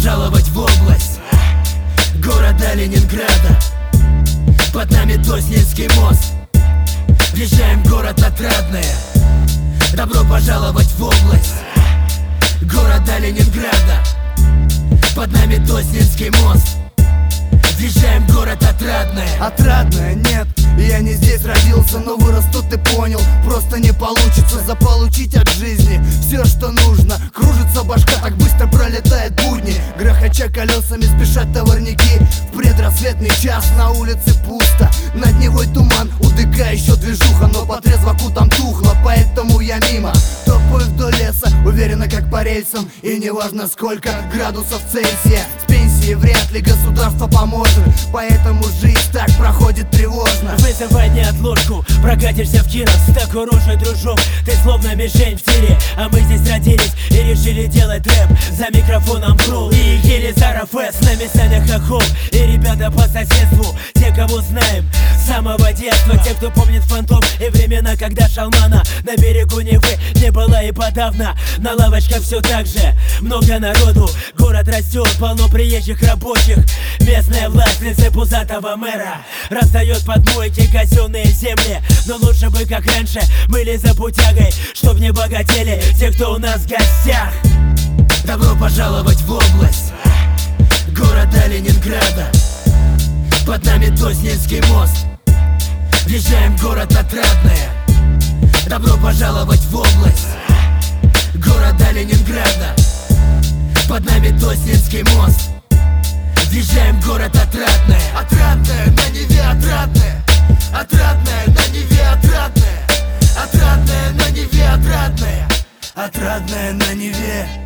пожаловать в область города Ленинграда. Под нами Тоснинский мост. Въезжаем в город Отрадное. Добро пожаловать в область города Ленинграда. Под нами Тоснинский мост. Въезжаем в город Отрадное. Отрадное, нет, я не здесь родился, но вырос тут и понял. Просто не получится заполучить от жизни все, что нужно. Кружится башка, так быстро пролетает будни. Грохоча колесами спешат товарники. В предрассветный час на улице пусто. Над Невой туман, у ДК еще движуха, но по трезваку там тухло, поэтому я мимо. Топаю вдоль леса, уверенно как по рельсам. И неважно сколько градусов Цельсия. С пенсии вряд ли государство поможет, поэтому жизнь так проходит тревожно. Вызывай неотложку, прокатишься в Киров с такой рожей, дружок. Ты словно мишень в тире, а мы здесь родились и решили делать рэп. За микрофоном Крул и Елизаров С. На нами Саня Хохол и ребята по соседству. Те, кого знаем с самого детства. Те, кто помнит Фантом и времена, когда Шалмана на берегу Невы не было и подавно. На лавочках все так же, много народу. Город растет, полно приезжих рабочих. Местная власть в лице пузатого мэра раздает подмойки, казенные земли. Но лучше бы, как раньше, были за путягой, чтоб не богатели те, кто у нас в гостях. Добро пожаловать в область города Ленинграда. Под нами Тоснинский мост. Въезжаем в город Отрадное. Добро пожаловать в область города Ленинграда. Под нами Тоснинский мост. Въезжаем в город Отрадное. Отрадное на Неве, Отрадное. Отрадное на Неве, Отрадное. Отрадное на Неве, Отрадное. Отрадное на Неве.